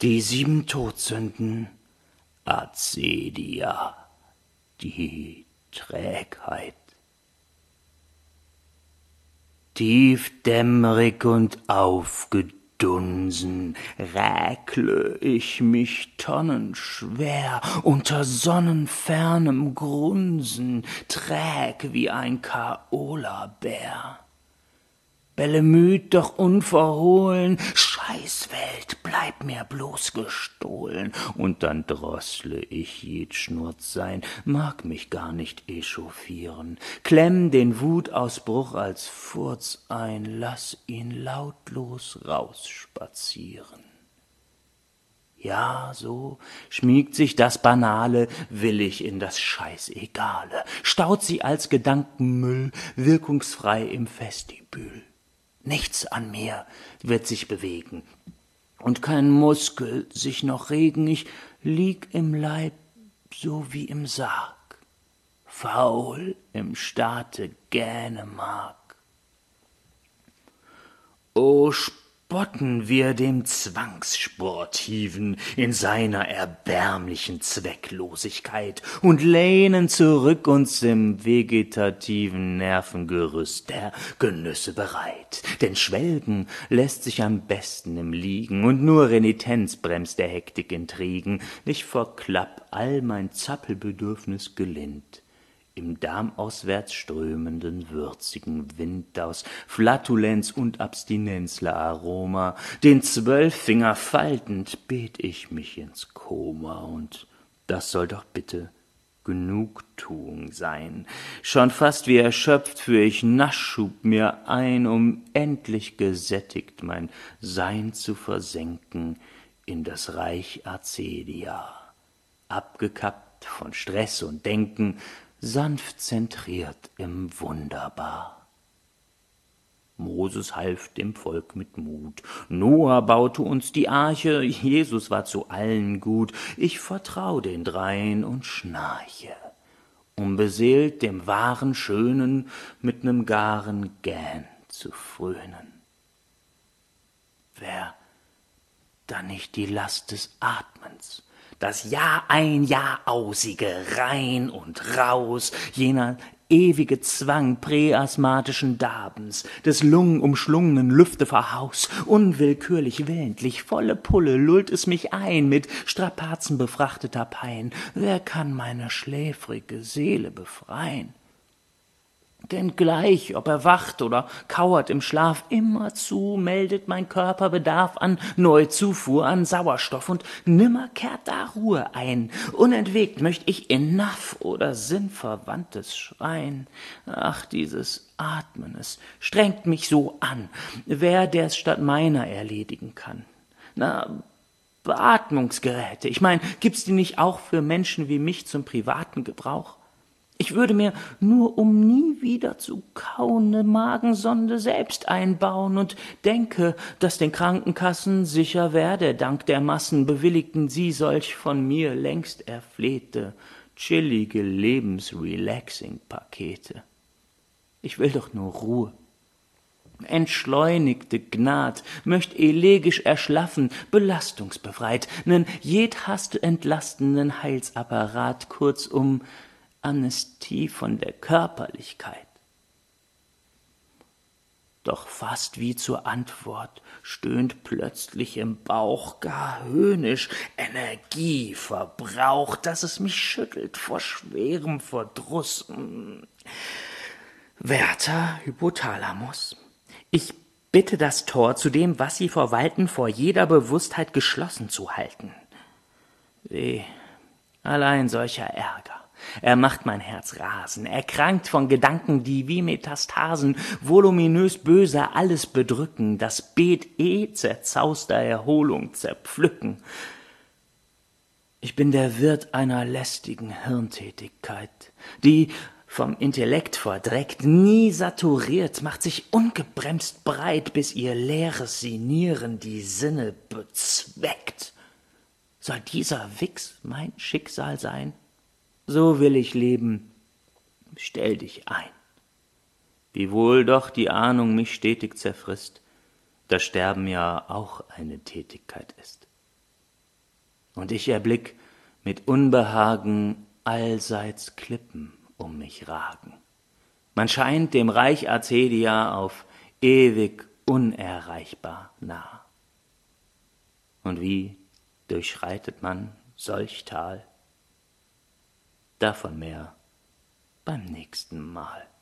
Die 7 Todsünden, Acedia, die Trägheit. Tiefdämmerig und aufgedunsen räkle ich mich tonnenschwer unter sonnenfernem Grunsen, träg wie ein Kaolabär. Bellemüt doch unverhohlen, Scheißwelt, bleib mir bloß gestohlen, und dann drossle ich jed Schnurzsein, mag mich gar nicht echauffieren, klemm den Wutausbruch als Furz ein, lass ihn lautlos rausspazieren. Ja, so schmiegt sich das Banale willig in das Scheißegale, staut sie als Gedankenmüll wirkungsfrei im Vestibül. Nichts an mir wird sich bewegen und kein Muskel sich noch regen, ich lieg im Leib so wie im Sarg, faul im Staate Dänemark. O spotten wir dem Zwangssportiven in seiner erbärmlichen Zwecklosigkeit und lehnen zurück uns im vegetativen Nervengerüst der Genüsse bereit. Denn Schwelgen lässt sich am besten im Liegen und nur Renitenz bremst der Hektik Intrigen. Ich verklapp all mein Zappelbedürfnis gelind im darmauswärts strömenden, würzigen Wind aus Flatulenz und Abstinenzleraroma, den 12 Finger faltend, bet ich mich ins Koma, und das soll doch bitte Genugtuung sein. Schon fast wie erschöpft führ ich Nachschub mir ein, um endlich gesättigt mein Sein zu versenken in das Reich Acedia, abgekappt von Stress und Denken, sanft zentriert im Wunderbar. Moses half dem Volk mit Mut, Noah baute uns die Arche, Jesus war zu allen gut, ich vertrau den Dreien und schnarche, beseelt dem wahren Schönen mit nem garen Gähn zu frönen. Wär da nicht die Last des Atmens, das Jahr ein, Jahr ausige, rein und raus, jener ewige Zwang präasthmatischen Darbens, des lungenumschlungenen Lüfteverhaus, unwillkürlich willentlich, volle Pulle lullt es mich ein, mit Strapazen befrachteter Pein. Wer kann meine schläfrige Seele befreien? Denn gleich, ob er wacht oder kauert im Schlaf, immerzu meldet mein Körper Bedarf an Neuzufuhr an Sauerstoff, und nimmer kehrt da Ruhe ein. Unentwegt möcht ich enough oder sinnverwandtes schreien. Ach, dieses Atmen, es strengt mich so an. Wer der's statt meiner erledigen kann? Na, Beatmungsgeräte, ich mein, gibt's die nicht auch für Menschen wie mich zum privaten Gebrauch? Ich würde mir nur, um nie wieder zu kauen, ne Magensonde selbst einbauen und denke, dass den Krankenkassen sicher werde, dank der Massen bewilligten sie solch von mir längst erflehte, chillige Lebensrelaxing-Pakete. Ich will doch nur Ruhe. Entschleunigte Gnad möcht elegisch erschlaffen, belastungsbefreit, nen jedhast entlastenden Heilsapparat, kurzum Amnestie von der Körperlichkeit. Doch fast wie zur Antwort stöhnt plötzlich im Bauch gar höhnisch Energie verbraucht, dass es mich schüttelt vor schwerem Verdruss. Werter Hypothalamus, ich bitte das Tor, zu dem, was Sie verwalten, vor jeder Bewusstheit geschlossen zu halten. Weh, allein solcher Ärger. Er macht mein Herz rasen, erkrankt von Gedanken, die wie Metastasen voluminös böse alles bedrücken, das Beet zerzauster Erholung zerpflücken. Ich bin der Wirt einer lästigen Hirntätigkeit, die vom Intellekt verdreckt, nie saturiert, macht sich ungebremst breit, bis ihr leeres Sinieren die Sinne bezweckt. Soll dieser Wichs mein Schicksal sein? So will ich leben, stell dich ein. Wiewohl doch die Ahnung mich stetig zerfrisst, dass Sterben ja auch eine Tätigkeit ist. und ich erblick mit Unbehagen allseits Klippen um mich ragen. Man scheint dem Reich Arcadia auf ewig unerreichbar nah. Und wie durchschreitet man solch Tal? Davon mehr beim nächsten Mal.